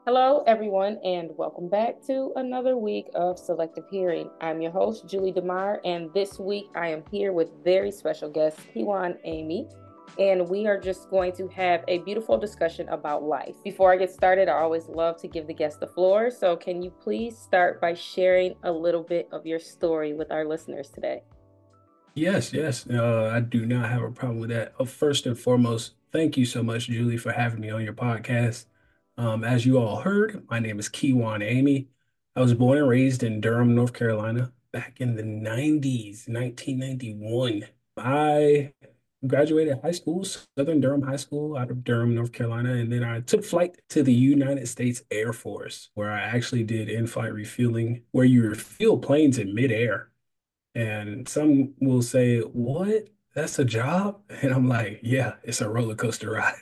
Hello, everyone, and welcome back to another week of Selective Hearing. I'm your host, Julie DeMar, and this week I am here with very special guest, Kiwan Amy, and we are just going to have a beautiful discussion about life. Before I get started, I always love to give the guest the floor, so can you please start by sharing a little bit of your story with our listeners today? Yes, yes. I do not have a problem with that. First and foremost, thank you so much, Julie, for having me on your podcast. As you all heard, my name is Kiwan Amy. I was born and raised in Durham, North Carolina, back in the 90s, 1991. I graduated high school, Southern Durham High School out of Durham, North Carolina, and then I took flight to the United States Air Force, where I actually did in-flight refueling, where you refuel planes in midair. And some will say, "What? That's a job?" And I'm like, "Yeah, it's a roller coaster ride."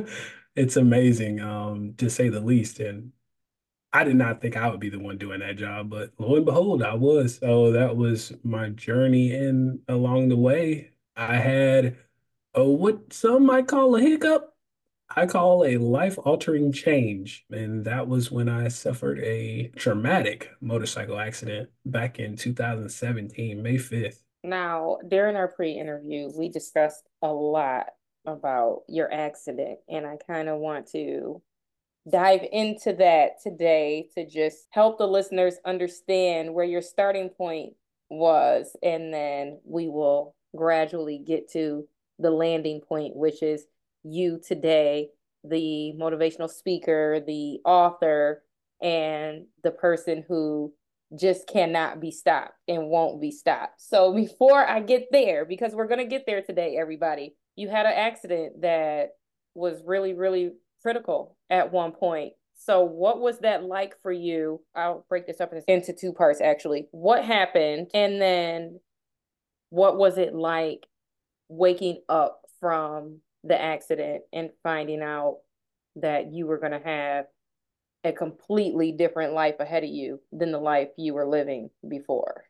It's amazing, to say the least. And I did not think I would be the one doing that job, but lo and behold, I was. So that was my journey. And along the way, I had what some might call a hiccup. I call a life-altering change. And that was when I suffered a traumatic motorcycle accident back in 2017, May 5th. Now, during our pre-interview, we discussed a lot about your accident, and I kind of want to dive into that today to just help the listeners understand where your starting point was, and then we will gradually get to the landing point, which is you today, the motivational speaker, the author, and the person who just cannot be stopped and won't be stopped. So before I get there, because we're going to get there today, everybody, you had an accident that was really, really critical at one point. So, what was that like for you? I'll break this up into two parts actually. What happened? And then what was it like waking up from the accident and finding out that you were going to have a completely different life ahead of you than the life you were living before?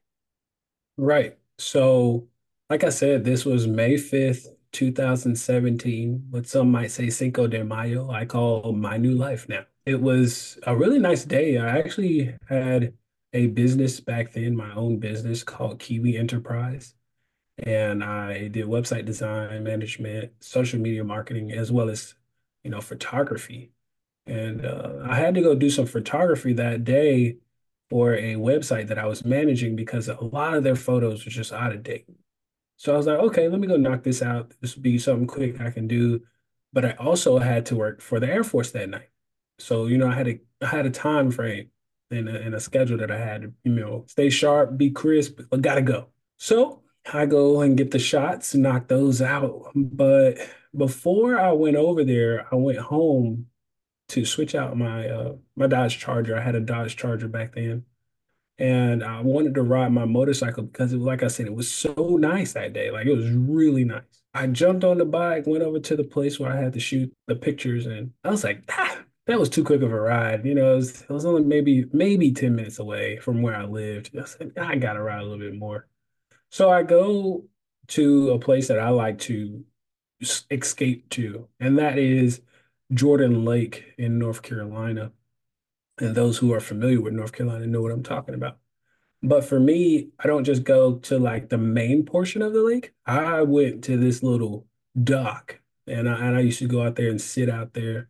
Right. So, like I said, this was May 5th, 2017, what some might say Cinco de Mayo. I call my new life now. It was a really nice day. I actually had a business back then, my own business called Kiwi Enterprise. And I did website design, management, social media marketing, as well as, photography. And I had to go do some photography that day for a website that I was managing because a lot of their photos were just out of date. So I was like, okay, let me go knock this out. This will be something quick I can do. But I also had to work for the Air Force that night. So, I had a time frame and a schedule that I had to, stay sharp, be crisp, but gotta go. So I go and get the shots, knock those out. But before I went over there, I went home to switch out my Dodge Charger. I had a Dodge Charger back then, and I wanted to ride my motorcycle because it was like I said, it was so nice that day. Like it was really nice. I jumped on the bike, went over to the place where I had to shoot the pictures, and I was like, that was too quick of a ride. It was only maybe 10 minutes away from where I lived. I said, I gotta ride a little bit more. So I go to a place that I like to escape to, and that is Jordan Lake in North Carolina. And those who are familiar with North Carolina know what I'm talking about. But for me, I don't just go to like the main portion of the lake. I went to this little dock, and I used to go out there and sit out there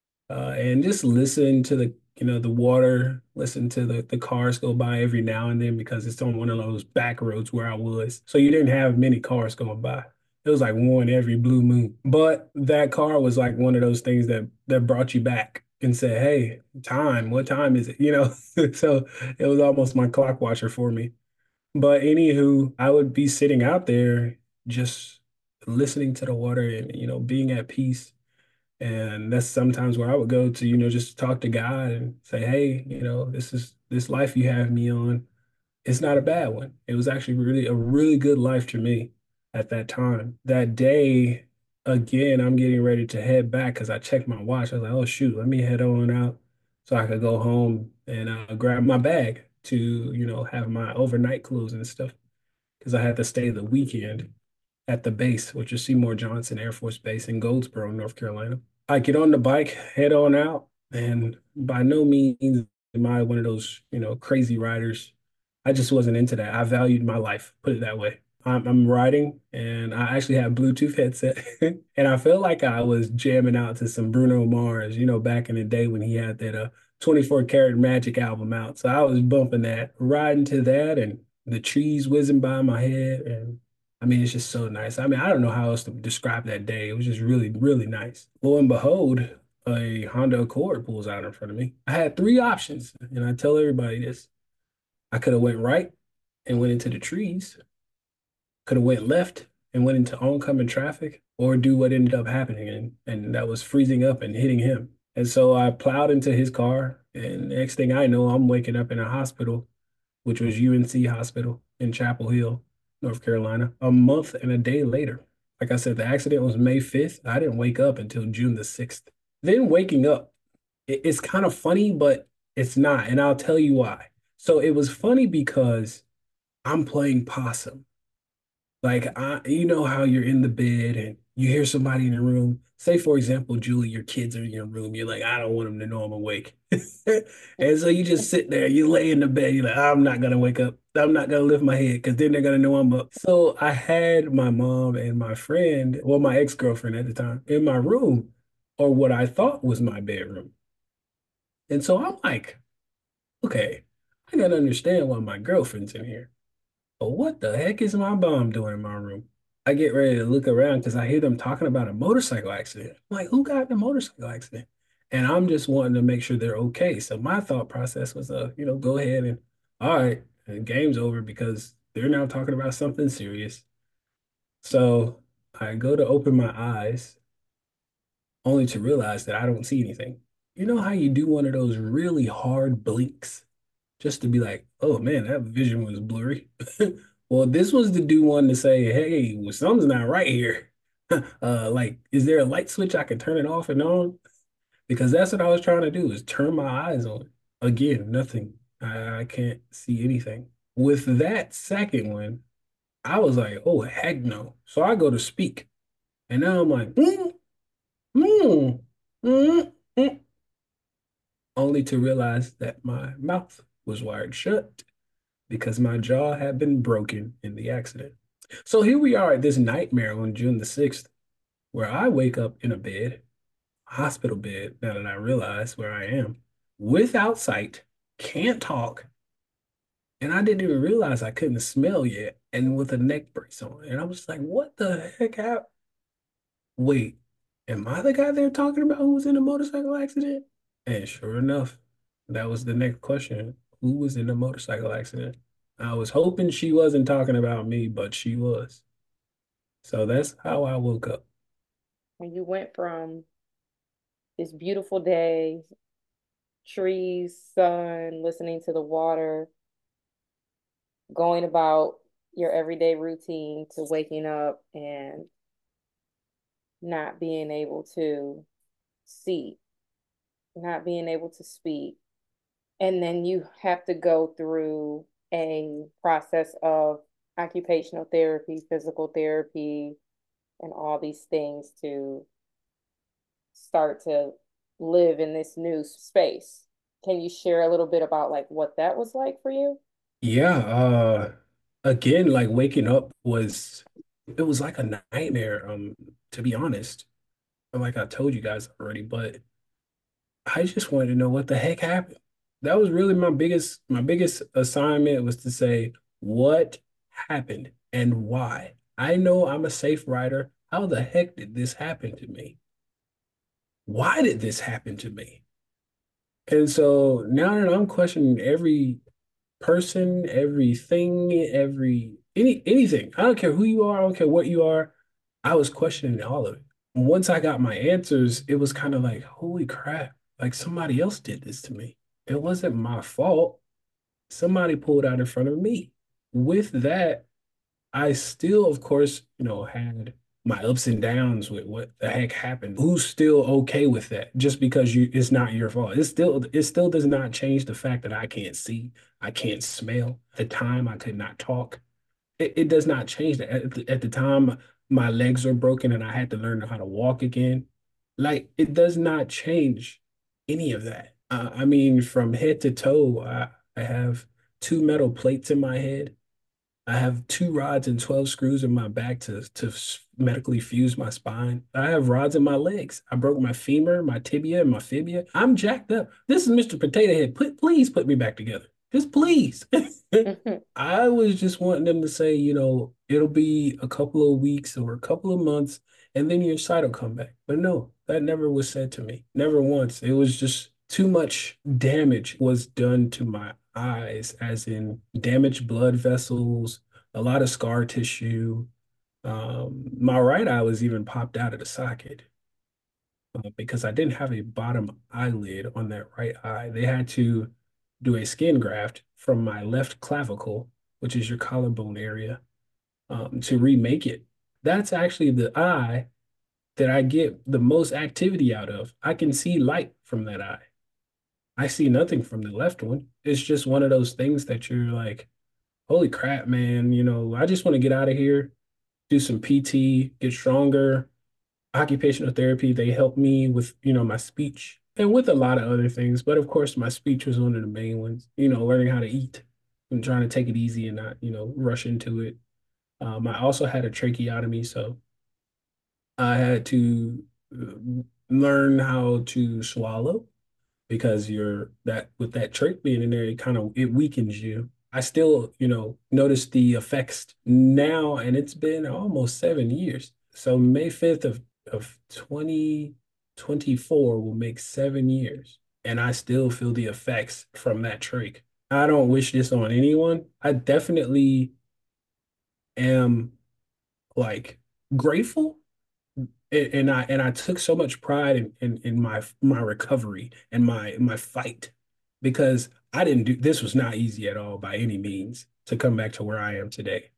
and just listen to the water, listen to the cars go by every now and then because it's on one of those back roads where I was. So you didn't have many cars going by. It was like one every blue moon. But that car was like one of those things that brought you back and said, "Hey, time, what time is it?" So it was almost my clock watcher for me. But anywho, I would be sitting out there just listening to the water and being at peace. And that's sometimes where I would go to, just talk to God and say, hey, this life you have me on. It's not a bad one. It was actually really a really good life to me at that time. That day, again, I'm getting ready to head back because I checked my watch. I was like, oh shoot, let me head on out so I could go home and grab my bag to, have my overnight clothes and stuff because I had to stay the weekend at the base, which is Seymour Johnson Air Force Base in Goldsboro, North Carolina. I get on the bike, head on out. And by no means am I one of those, crazy riders. I just wasn't into that. I valued my life, put it that way. I'm riding and I actually have Bluetooth headset and I felt like I was jamming out to some Bruno Mars, back in the day when he had that 24 Karat Magic album out. So I was bumping that, riding to that and the trees whizzing by my head. And I mean, it's just so nice. I mean, I don't know how else to describe that day. It was just really, really nice. Lo and behold, a Honda Accord pulls out in front of me. I had three options, and I tell everybody this. I could have went right and went into the trees, could have went left and went into oncoming traffic, or do what ended up happening, and that was freezing up and hitting him. And so I plowed into his car, and next thing I know, I'm waking up in a hospital, which was UNC Hospital in Chapel Hill, North Carolina, a month and a day later. Like I said, the accident was May 5th. I didn't wake up until June the 6th. Then waking up, it's kind of funny, but it's not. And I'll tell you why. So it was funny because I'm playing possum. Like you know how you're in the bed and you hear somebody in the room. Say, for example, Julie, your kids are in your room. You're like, I don't want them to know I'm awake. And so you just sit there, you lay in the bed, you're like, I'm not gonna wake up. I'm not gonna lift my head because then they're gonna know I'm up. So I had my mom and my friend, well, my ex-girlfriend at the time, in my room, or what I thought was my bedroom. And so I'm like, okay, I gotta understand why my girlfriend's in here. But what the heck is my mom doing in my room? I get ready to look around because I hear them talking about a motorcycle accident. I'm like, who got in a motorcycle accident? And I'm just wanting to make sure they're okay. So my thought process was, go ahead and all right, the game's over because they're now talking about something serious. So I go to open my eyes only to realize that I don't see anything. You know how you do one of those really hard blinks just to be like, oh man, that vision was blurry. Well, this was to do one to say, hey, well, something's not right here. Like, is there a light switch I can turn it off and on? Because that's what I was trying to do is turn my eyes on. Again, nothing. I can't see anything. With that second one, I was like, oh heck no. So I go to speak. And now I'm like, mm, mm, mm, only to realize that my mouth was wired shut because my jaw had been broken in the accident. So here we are at this nightmare on June the 6th, where I wake up in a bed, hospital bed, now that I realize where I am, without sight, can't talk, and I didn't even realize I couldn't smell yet, and with a neck brace on. And I was like, what the heck happened? Wait, am I the guy they're talking about who was in a motorcycle accident? And sure enough, that was the next question. Who was in a motorcycle accident? I was hoping she wasn't talking about me, but she was. So that's how I woke up. And you went from this beautiful day, trees, sun, listening to the water, going about your everyday routine to waking up and not being able to see, not being able to speak. And then you have to go through a process of occupational therapy, physical therapy, and all these things to start to live in this new space. Can you share a little bit about like what that was like for you? Yeah, again, like waking up was it was like a nightmare, to be honest. Like I told you guys already, but I just wanted to know what the heck happened. That was really my biggest assignment was to say what happened and why. I know I'm a safe rider. How the heck did this happen to me? Why did this happen to me? And so now that I'm questioning every person, everything, anything. I don't care who you are, I don't care what you are. I was questioning all of it. Once I got my answers, it was kind of like, holy crap, like somebody else did this to me. It wasn't my fault. Somebody pulled out in front of me. With that, I still, of course, had my ups and downs with what the heck happened. Who's still okay with that? Just because it's not your fault. It still does not change the fact that I can't see, I can't smell. At the time, I could not talk. It does not change that. At the time, my legs are broken and I had to learn how to walk again. Like it does not change any of that. I mean, from head to toe, I have two metal plates in my head. I have two rods and 12 screws in my back to medically fuse my spine. I have rods in my legs. I broke my femur, my tibia, and my fibia. I'm jacked up. This is Mr. Potato Head. Please put me back together. Just please. Mhm. I was just wanting them to say, it'll be a couple of weeks or a couple of months, and then your sight will come back. But no, that never was said to me. Never once. It was just too much damage was done to my eyes, as in damaged blood vessels, a lot of scar tissue. My right eye was even popped out of the socket because I didn't have a bottom eyelid on that right eye. They had to do a skin graft from my left clavicle, which is your collarbone area, to remake it. That's actually the eye that I get the most activity out of. I can see light from that eye. I see nothing from the left one. It's just one of those things that you're like, holy crap, man, I just want to get out of here, do some PT, get stronger. Occupational therapy, they helped me with, my speech and with a lot of other things. But of course, my speech was one of the main ones, learning how to eat and trying to take it easy and not, rush into it. I also had a tracheotomy, so I had to learn how to swallow because you're that with that trach being in there, it weakens you. I still, notice the effects now, and it's been almost 7 years. So May 5th of 2024 will make 7 years, and I still feel the effects from that trach. I don't wish this on anyone. I definitely am like grateful and I took so much pride in my recovery and my fight because I didn't do this was not easy at all by any means to come back to where I am today.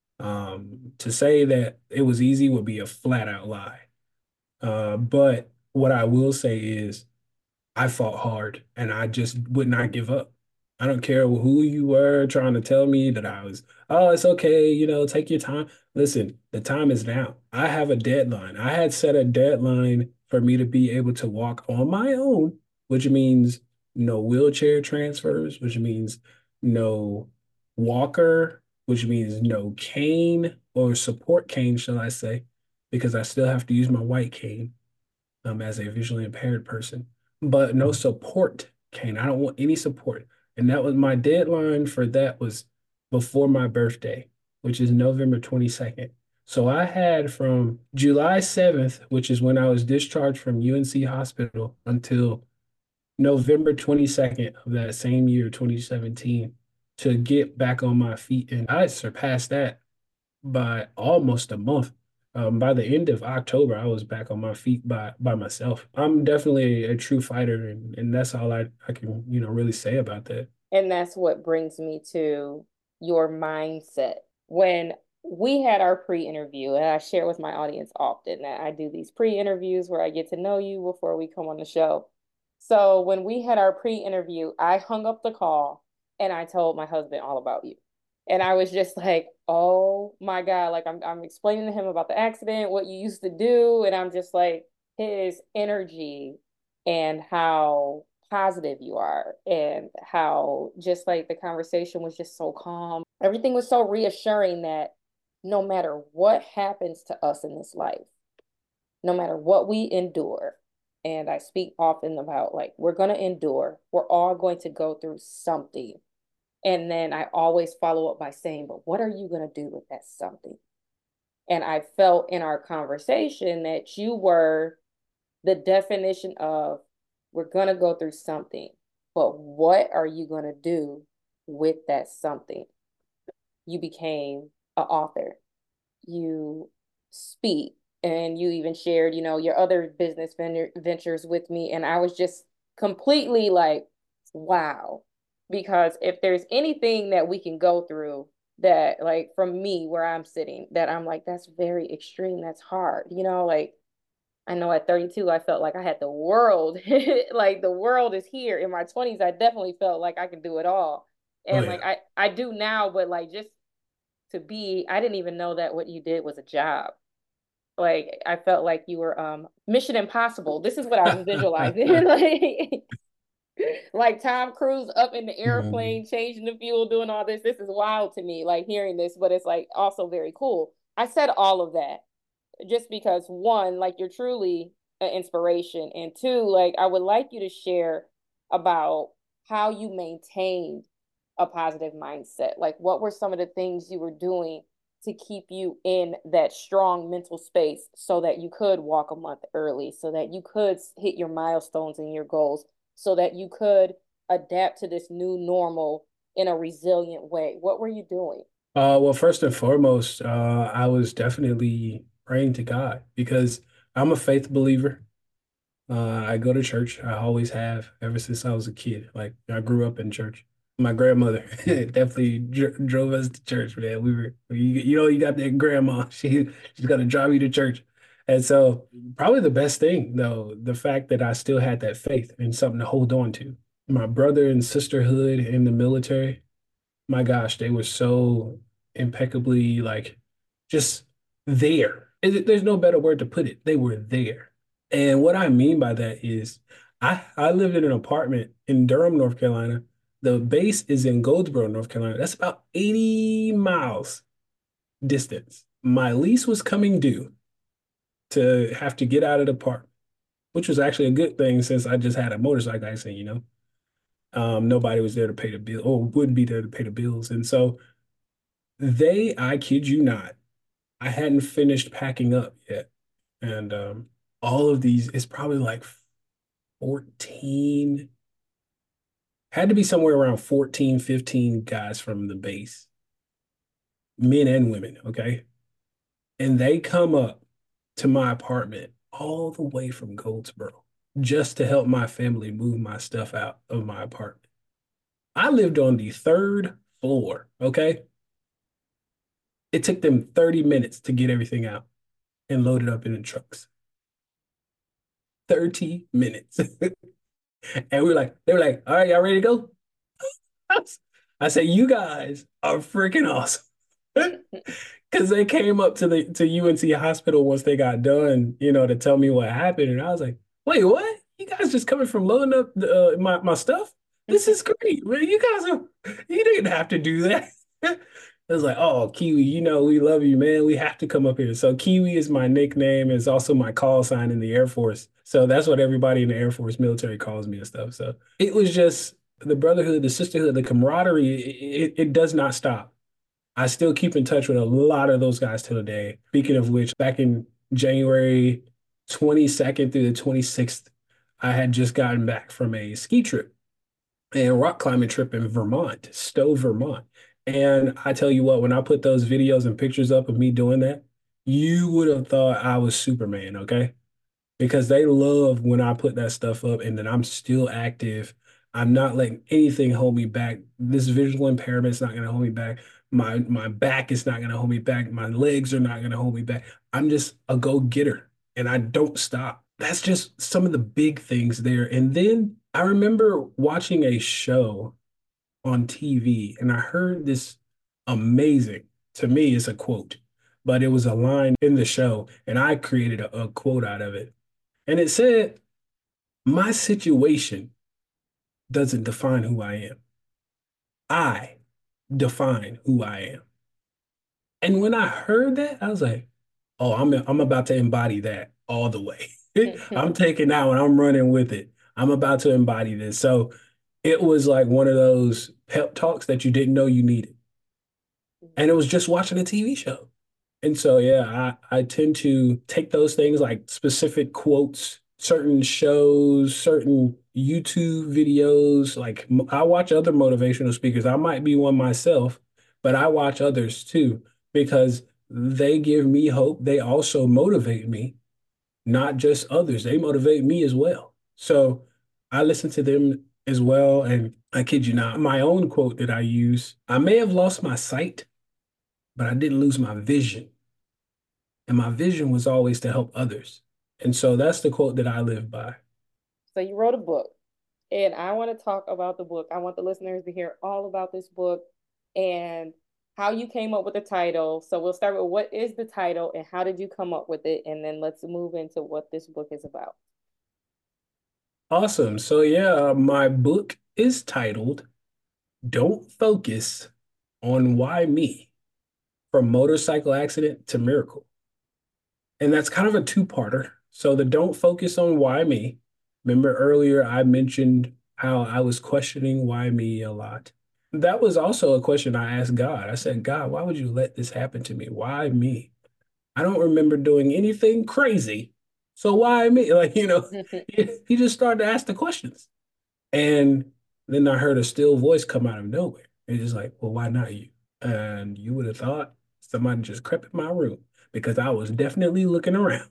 To say that it was easy would be a flat out lie. But what I will say is I fought hard and I just would not give up. I don't care who you were trying to tell me that oh, it's okay, take your time. Listen, the time is now. I have a deadline. I had set a deadline for me to be able to walk on my own, which means no wheelchair transfers, which means no walker, which means no cane or support cane, shall I say, because I still have to use my white cane as a visually impaired person, but no support cane. I don't want any support. And that was my deadline for that was before my birthday, which is November 22nd. So I had from July 7th, which is when I was discharged from UNC Hospital, until November 22nd of that same year, 2017, to get back on my feet. And I surpassed that by almost a month. By the end of October, I was back on my feet by myself. I'm definitely a true fighter, and that's all I can, really say about that. And that's what brings me to your mindset. When we had our pre-interview, and I share with my audience often that I do these pre-interviews where I get to know you before we come on the show. So when we had our pre-interview, I hung up the call and I told my husband all about you. And I was just like, oh my God, like I'm explaining to him about the accident, what you used to do, and I'm just like his energy and how positive you are and how just like the conversation was just so calm. Everything was so reassuring that no matter what happens to us in this life, no matter what we endure, and I speak often about like we're going to endure, we're all going to go through something. And then I always follow up by saying, but what are you going to do with that something? And I felt in our conversation that you were the definition of we're going to go through something, but what are you going to do with that something? You became an author. You speak and you even shared, your other business ventures with me. And I was just completely like, wow. Because if there's anything that we can go through that, like from me where I'm sitting, that I'm like, that's very extreme. That's hard. Like I know at 32, I felt like I had the world, like the world is here. In my 20s, I definitely felt like I could do it all. Oh And like yeah. I do now, but like just I didn't even know that what you did was a job. Like I felt like you were Mission Impossible. This is what I was visualizing. Like Tom Cruise up in the Mhm. airplane, changing the fuel, doing all this. This is wild to me, like hearing this, but it's like also very cool. I said all of that just because one, like you're truly an inspiration, and two, like I would like you to share about how you maintained a positive mindset. Like what were some of the things you were doing to keep you in that strong mental space so that you could walk a month early, so that you could hit your milestones and your goals, so that you could adapt to this new normal in a resilient way? What were you doing? Well, first and foremost, I was definitely praying to God because I'm a faith believer. I go to church. I always have ever since I was a kid. Like I grew up in church. My grandmother definitely drove us to church, man. You got that grandma. She's gonna drive you to church. And so probably the best thing though, the fact that I still had that faith and something to hold on to. My brother and sisterhood in the military, my gosh, they were so impeccably like just there. There's no better word to put it. They were there. And what I mean by that is I lived in an apartment in Durham, North Carolina. The base is in Goldsboro, North Carolina. That's about 80 miles distance. My lease was coming due to have to get out of the park, which was actually a good thing since I just had a motorcycle accident. Nobody was there to pay the bill or would be there to pay the bills. And so I kid you not, I hadn't finished packing up yet. And all of these, it's probably like 14, had to be somewhere around 14, 15 guys from the base, men and women, okay? And they come up to my apartment all the way from Goldsboro just to help my family move my stuff out of my apartment. I lived on the third floor, okay? It took them 30 minutes to get everything out and load it up in the trucks. 30 minutes. And they were like, all right, y'all ready to go? I said, you guys are freaking awesome. Because they came up to the to UNC hospital once they got done, to tell me what happened. And I was like, wait, what? You guys just coming from loading up my stuff? This is great. Man, you didn't have to do that. It was like, oh, Kiwi, we love you, man. We have to come up here. So Kiwi is my nickname. It's also my call sign in the Air Force. So that's what everybody in the Air Force military calls me and stuff. So it was just the brotherhood, the sisterhood, the camaraderie. It does not stop. I still keep in touch with a lot of those guys till today. Speaking of which, back in January 22nd through the 26th, I had just gotten back from a ski trip and rock climbing trip in Vermont, Stowe, Vermont. And I tell you what, when I put those videos and pictures up of me doing that, you would have thought I was Superman, okay? Because they love when I put that stuff up and that I'm still active. I'm not letting anything hold me back. This visual impairment is not going to hold me back. My back is not going to hold me back. My legs are not going to hold me back. I'm just a go-getter and I don't stop. That's just some of the big things there. And then I remember watching a show on TV and I heard this amazing, to me, it's a quote, but it was a line in the show and I created a quote out of it. And it said, my situation doesn't define who I am. I define who I am. And when I heard that, I was like, oh, I'm about to embody that all the way. I'm taking that one, I'm running with it. I'm about to embody this. So it was like one of those pep talks that you didn't know you needed. And it was just watching a TV show. And so, yeah, I tend to take those things like specific quotes, certain shows, certain YouTube videos. Like I watch other motivational speakers. I might be one myself, but I watch others too because they give me hope. They also motivate me, not just others. They motivate me as well. So I listen to them as well. And I kid you not, my own quote that I use, I may have lost my sight, but I didn't lose my vision. And my vision was always to help others. And so that's the quote that I live by. So you wrote a book, and I want to talk about the book. I want the listeners to hear all about this book and how you came up with the title. So we'll start with what is the title and how did you come up with it? And then let's move into what this book is about. Awesome. So yeah, my book is titled Don't Focus on Why Me, From Motorcycle Accident to Miracle. And that's kind of a two-parter. So the don't focus on why me. Remember earlier I mentioned how I was questioning why me a lot. That was also a question I asked God. I said, God, why would you let this happen to me? Why me? I don't remember doing anything crazy. So why me? Like, he just started to ask the questions. And then I heard a still voice come out of nowhere. And it's like, well, why not you? And you would have thought somebody just crept in my room because I was definitely looking around.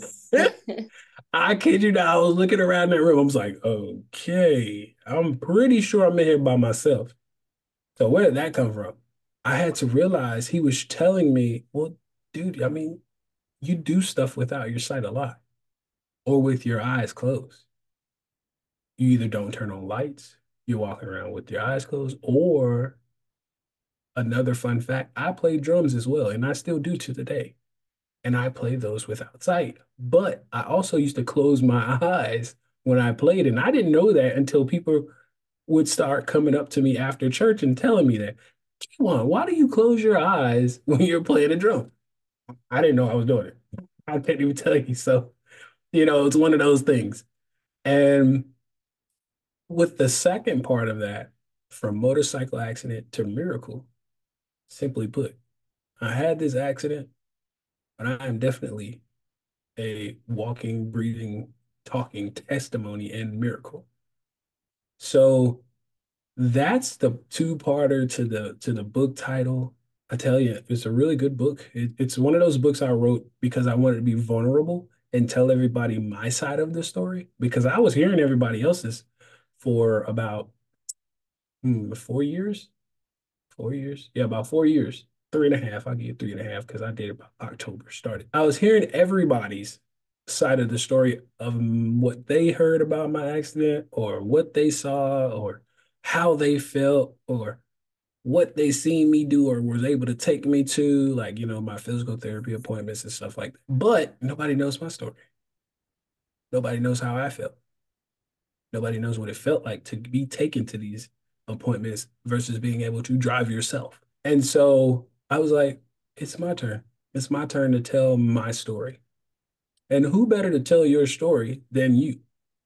I kid you not, I was looking around that room. I was like, okay, I'm pretty sure I'm in here by myself. So where did that come from? I had to realize he was telling me, well, dude, I mean, you do stuff without your sight a lot or with your eyes closed. You either don't turn on lights, you're walking around with your eyes closed, or another fun fact, I play drums as well, and I still do to today. And I play those without sight. But I also used to close my eyes when I played, and I didn't know that until people would start coming up to me after church and telling me that, come on, why do you close your eyes when you're playing a drum? I didn't know I was doing it. I can't even tell you. So, it's one of those things. And with the second part of that, from motorcycle accident to miracle, simply put, I had this accident, but I am definitely a walking, breathing, talking testimony and miracle. So that's the two-parter to the book title. I tell you, it's a really good book. It's one of those books I wrote because I wanted to be vulnerable and tell everybody my side of the story because I was hearing everybody else's for about 4 years. 4 years? Yeah, about 4 years. 3.5. I'll give you 3.5 because I did about October started. I was hearing everybody's side of the story of what they heard about my accident or what they saw or how they felt or what they seen me do or was able to take me to, like, my physical therapy appointments and stuff like that. But nobody knows my story. Nobody knows how I felt. Nobody knows what it felt like to be taken to these appointments versus being able to drive yourself. And so I was like, it's my turn. It's my turn to tell my story. And who better to tell your story than you?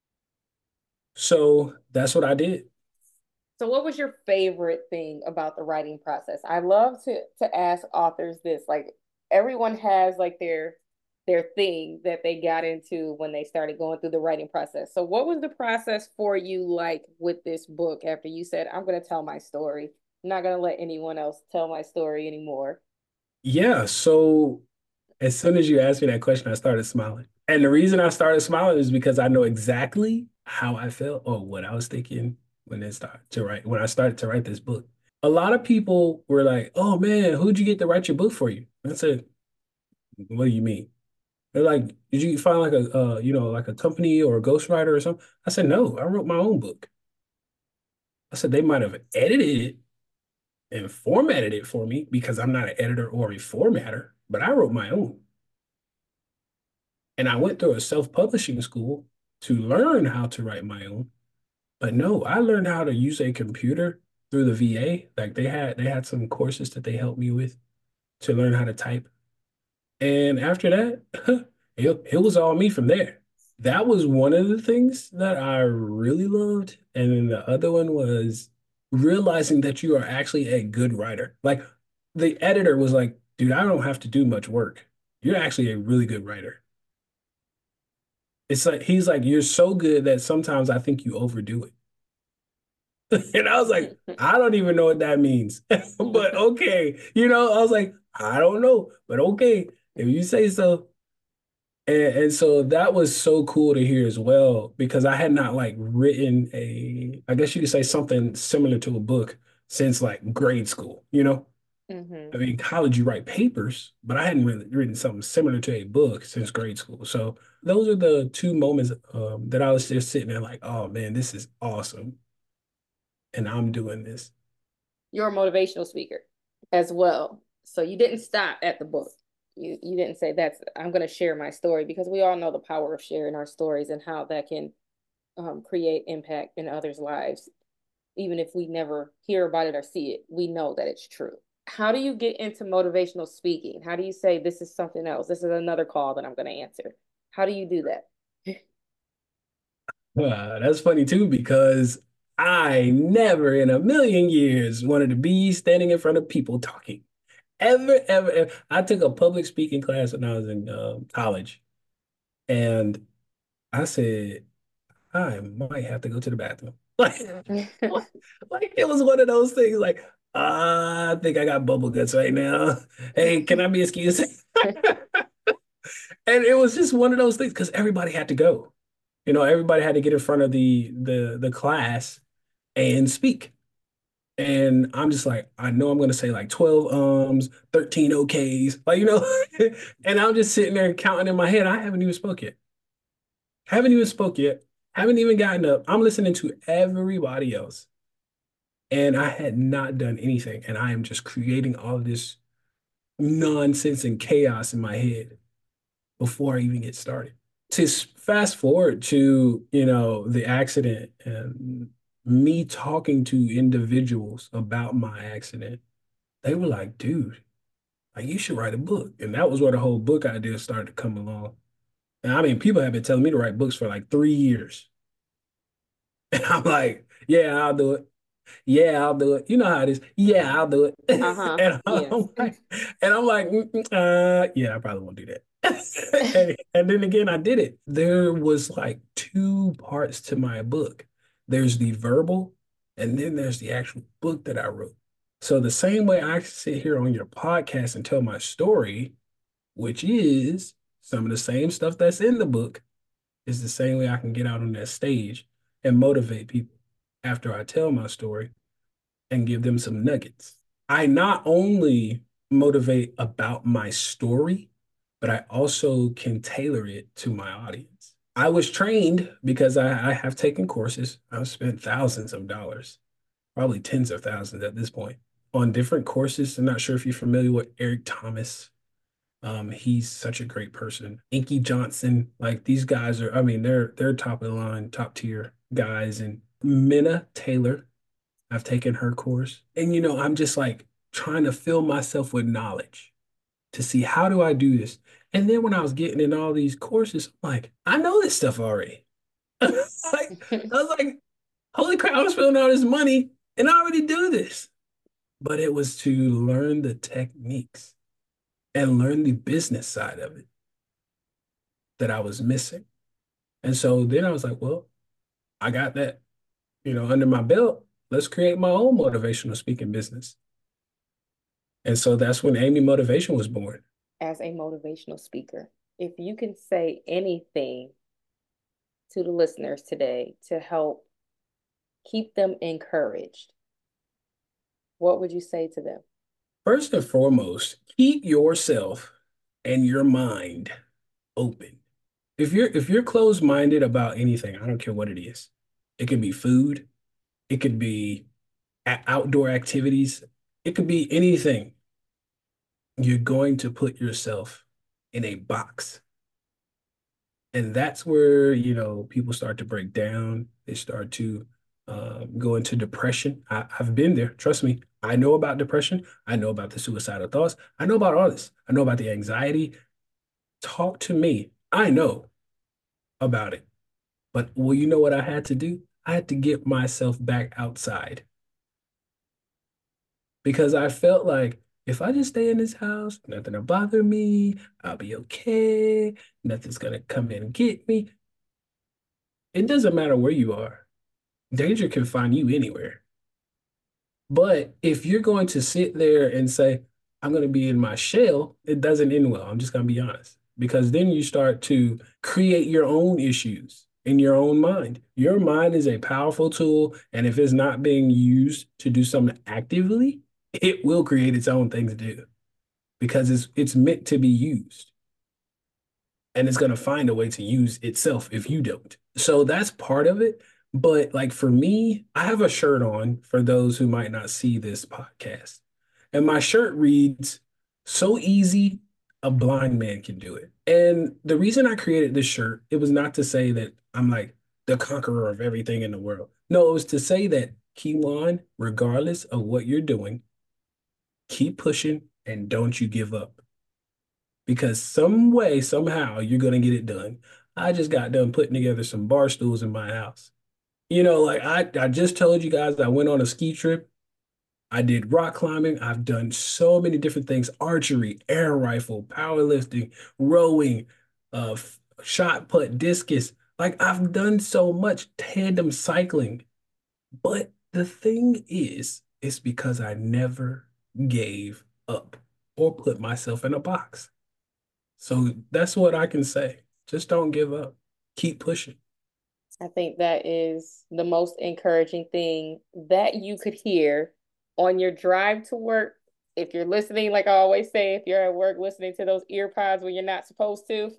So that's what I did. So what was your favorite thing about the writing process? I love to ask authors this. Like everyone has like their thing that they got into when they started going through the writing process. So what was the process for you like with this book after you said, I'm going to tell my story. I'm not going to let anyone else tell my story anymore. Yeah. So as soon as you asked me that question, I started smiling. And the reason I started smiling is because I know exactly how I felt or what I was thinking when I started to write this book. A lot of people were like, "Oh man, who'd you get to write your book for you?" I said, "What do you mean?" They're like, "Did you find like like a company or a ghostwriter or something?" I said, "No, I wrote my own book." I said they might have edited it and formatted it for me because I'm not an editor or a formatter, but I wrote my own. And I went through a self-publishing school to learn how to write my own. But no, I learned how to use a computer through the VA. Like they had some courses that they helped me with to learn how to type. And after that, it was all me from there. That was one of the things that I really loved. And then the other one was realizing that you are actually a good writer. Like the editor was like, dude, I don't have to do much work. You're actually a really good writer. It's like he's like, you're so good that sometimes I think you overdo it. And I was like, I don't even know what that means. But okay. I was like, I don't know, but okay, if you say so. And so that was so cool to hear as well, because I had not like written I guess you could say something similar to a book since like grade school. I Hmm. mean, college you write papers, but I hadn't really written something similar to a book since grade school. So those are the two moments that I was just sitting there like, oh man, this is awesome. And I'm doing this. You're a motivational speaker. as well. So you didn't stop at the book. You didn't say that's I'm going to share my story, because we all know the power of sharing our stories and how that can create impact in others' lives. Even if we never hear about it or see it, we know that it's true. How do you get into motivational speaking? How do you say this is something else? This is another call that I'm going to answer. How do you do that? That's funny too, because I never in a million years wanted to be standing in front of people talking. Ever. I took a public speaking class when I was in college, and I said, I might have to go to the bathroom. Like it was one of those things like, I think I got bubble guts right now. Hey, can I be excused? And it was just one of those things because everybody had to go. Everybody had to get in front of the class and speak. And I'm just like, I know I'm gonna say like 12 13 okays, and I'm just sitting there counting in my head. I haven't even spoke yet. Haven't even spoke yet. Haven't even gotten up. I'm listening to everybody else. And I had not done anything. And I am just creating all of this nonsense and chaos in my head before I even get started. To fast forward to, the accident and me talking to individuals about my accident, they were like, dude, like you should write a book. And that was where the whole book idea started to come along. And I mean, people have been telling me to write books for like 3 years. And I'm like, yeah, I'll do it. Yeah, I'll do it. You know how it is. Yeah, I'll do it. Uh-huh. And Yes. I'm like, yeah, I probably won't do that. And then again, I did it. There was like two parts to my book. There's the verbal, and then there's the actual book that I wrote. So the same way I sit here on your podcast and tell my story, which is some of the same stuff that's in the book, is the same way I can get out on that stage and motivate people after I tell my story and give them some nuggets. I not only motivate about my story, but I also can tailor it to my audience. I was trained because I have taken courses. I've spent thousands of dollars, probably tens of thousands at this point, on different courses. I'm not sure if you're familiar with Eric Thomas. He's such a great person. Inky Johnson, like these guys are, I mean, they're top of the line, top tier guys. And Minna Taylor, I've taken her course. And I'm just like trying to fill myself with knowledge to see how do I do this. And then when I was getting in all these courses, I'm like, I know this stuff already. I was like, holy crap, I'm spending all this money and I already do this. But it was to learn the techniques and learn the business side of it that I was missing. And so then I was like, well, I got that, under my belt. Let's create my own motivational speaking business. And so that's when Amy Motivation was born. As a motivational speaker, if you can say anything to the listeners today to help keep them encouraged, what would you say to them? First and foremost, keep yourself and your mind open. If you're closed-minded about anything, I don't care what it is. It could be food, it could be outdoor activities, it could be anything. You're going to put yourself in a box. And that's where, people start to break down. They start to go into depression. I've been there. Trust me. I know about depression. I know about the suicidal thoughts. I know about all this. I know about the anxiety. Talk to me. I know about it. But well, you know what I had to do? I had to get myself back outside because I felt like if I just stay in this house, nothing will bother me. I'll be okay. Nothing's gonna come in and get me. It doesn't matter where you are. Danger can find you anywhere. But if you're going to sit there and say, I'm going to be in my shell, it doesn't end well. I'm just going to be honest. Because then you start to create your own issues in your own mind. Your mind is a powerful tool. And if it's not being used to do something actively, it will create its own things to do because it's meant to be used. And it's going to find a way to use itself if you don't. So that's part of it. But like for me, I have a shirt on for those who might not see this podcast. And my shirt reads, "So easy, a blind man can do it." And the reason I created this shirt, it was not to say that I'm like the conqueror of everything in the world. No, it was to say that Keelan, regardless of what you're doing, keep pushing and don't you give up. Because some way, somehow, you're gonna get it done. I just got done putting together some bar stools in my house. Like I just told you guys I went on a ski trip. I did rock climbing. I've done so many different things: archery, air rifle, powerlifting, rowing, shot put, discus. Like I've done so much tandem cycling. But the thing is, it's because I never gave up or put myself in a box. So that's what I can say. Just don't give up. Keep pushing. I think that is the most encouraging thing that you could hear on your drive to work. If you're listening, like I always say, if you're at work listening to those ear pods when you're not supposed to,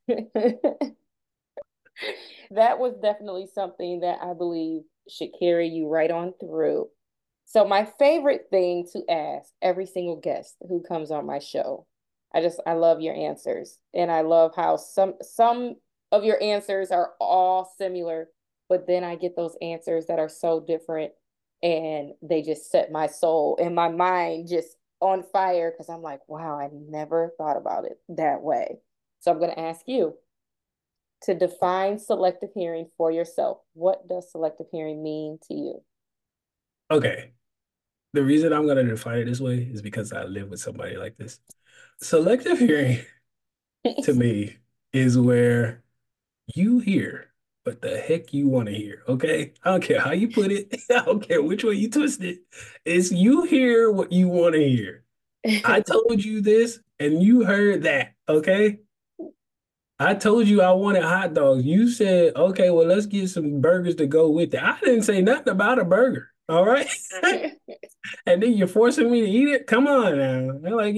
that was definitely something that I believe should carry you right on through. So, my favorite thing to ask every single guest who comes on my show, I love your answers, and I love how some of your answers are all similar, but then I get those answers that are so different, and they just set my soul and my mind just on fire because I'm like, wow, I never thought about it that way. So I'm going to ask you to define selective hearing for yourself. What does selective hearing mean to you? Okay. The reason I'm going to define it this way is because I live with somebody like this. Selective hearing to me is where you hear what the heck you want to hear. Okay. I don't care how you put it. I don't care which way you twist it. It's you hear what you want to hear. I told you this and you heard that. Okay. I told you I wanted hot dogs. You said, okay, well, let's get some burgers to go with it. I didn't say nothing about a burger. All right. And then you're forcing me to eat it? Come on now. They're like,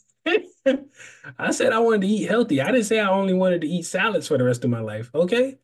I said I wanted to eat healthy. I didn't say I only wanted to eat salads for the rest of my life. Okay.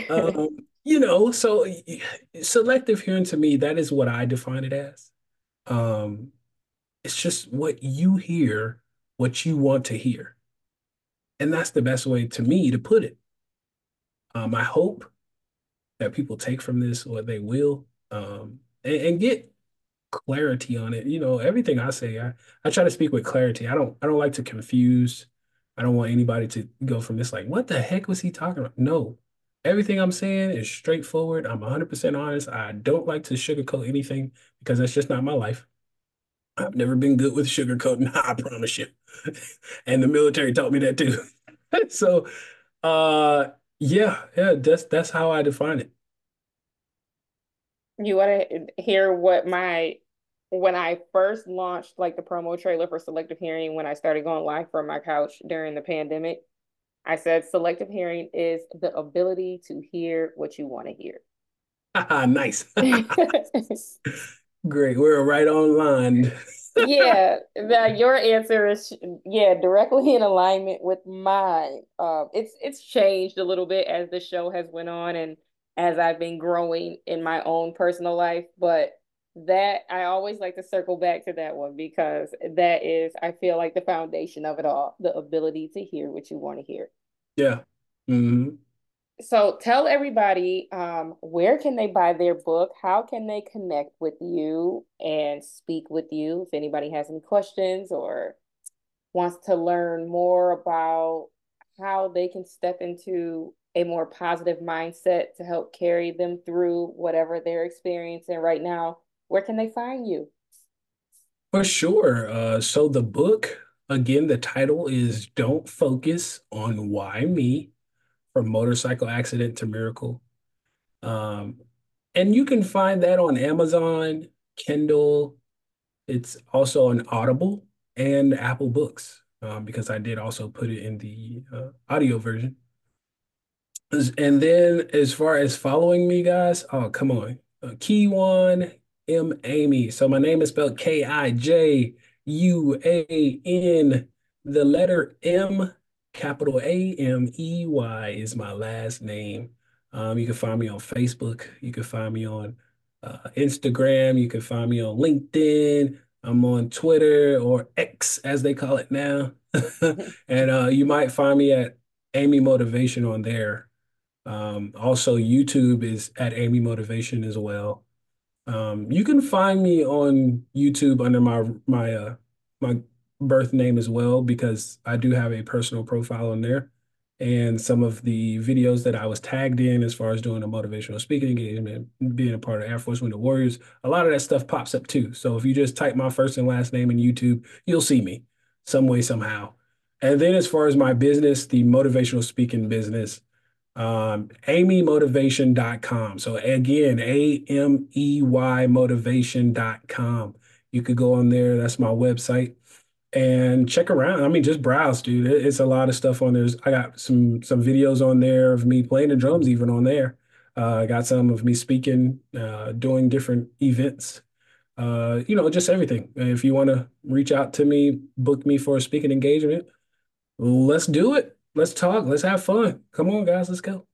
So selective hearing to me, that is what I define it as. Um, it's just what you hear, what you want to hear. And that's the best way to me to put it. I hope that people take from this what they will, and get clarity on it. Everything I say, I try to speak with clarity. I don't like to confuse. I don't want anybody to go from this like, what the heck was he talking about? No. Everything I'm saying is straightforward. I'm 100% honest. I don't like to sugarcoat anything because that's just not my life. I've never been good with sugarcoating, I promise you. And the military taught me that too. So, uh, yeah, that's how I define it. You want to hear what my when I first launched like the promo trailer for selective hearing when I started going live from my couch during the pandemic, I said selective hearing is the ability to hear what you want to hear. Nice. Great. We're right on line. Yeah, your answer is yeah, directly in alignment with mine. It's changed a little bit as the show has went on and as I've been growing in my own personal life, but that I always like to circle back to that one because that is, I feel like the foundation of it all, the ability to hear what you want to hear. Yeah. Hmm. So tell everybody where can they buy their book? How can they connect with you and speak with you if anybody has any questions or wants to learn more about how they can step into a more positive mindset to help carry them through whatever they're experiencing right now. Where can they find you? For sure. So the book, again, the title is Don't Focus on Why Me, from Motorcycle Accident to Miracle. Um, and you can find that on Amazon, Kindle. It's also on Audible and Apple Books, because I did also put it in the audio version. And then as far as following me, guys, oh, come on. Kiwan M. Amy. So my name is spelled Kijuan. The letter M, capital Amey is my last name. You can find me on Facebook. You can find me on Instagram. You can find me on LinkedIn. I'm on Twitter or X as they call it now. And you might find me at Amy Motivation on there. Also, YouTube is at Amy Motivation as well. You can find me on YouTube under my birth name as well because I do have a personal profile on there. And some of the videos that I was tagged in as far as doing a motivational speaking engagement, being a part of Air Force Winter Warriors, a lot of that stuff pops up too. So if you just type my first and last name in YouTube, you'll see me some way, somehow. And then as far as my business, the motivational speaking business, amymotivation.com. So again, AMEY motivation.com. You could go on there. That's my website and check around. I mean, just browse, dude. It's a lot of stuff on there. I got some videos on there of me playing the drums, even on there. I got some of me speaking, doing different events. Just everything. If you want to reach out to me, book me for a speaking engagement, let's do it. Let's talk. Let's have fun. Come on, guys. Let's go.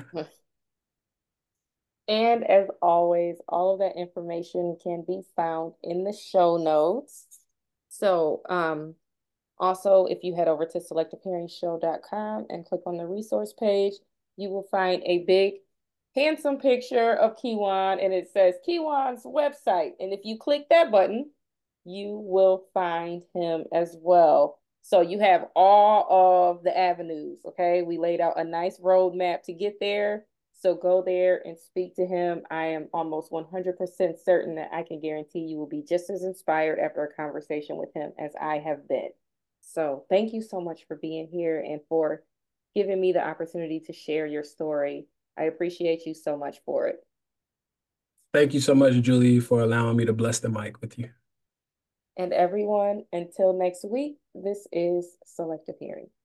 And as always, all of that information can be found in the show notes. So, also, if you head over to selectappearingshow.com and click on the resource page, you will find a big, handsome picture of Kiwan, and it says Kiwan's website. And if you click that button, you will find him as well. So you have all of the avenues, okay? We laid out a nice roadmap to get there. So go there and speak to him. I am almost 100% certain that I can guarantee you will be just as inspired after a conversation with him as I have been. So thank you so much for being here and for giving me the opportunity to share your story. I appreciate you so much for it. Thank you so much, Julie, for allowing me to bless the mic with you. And everyone, until next week, this is Selective Hearing.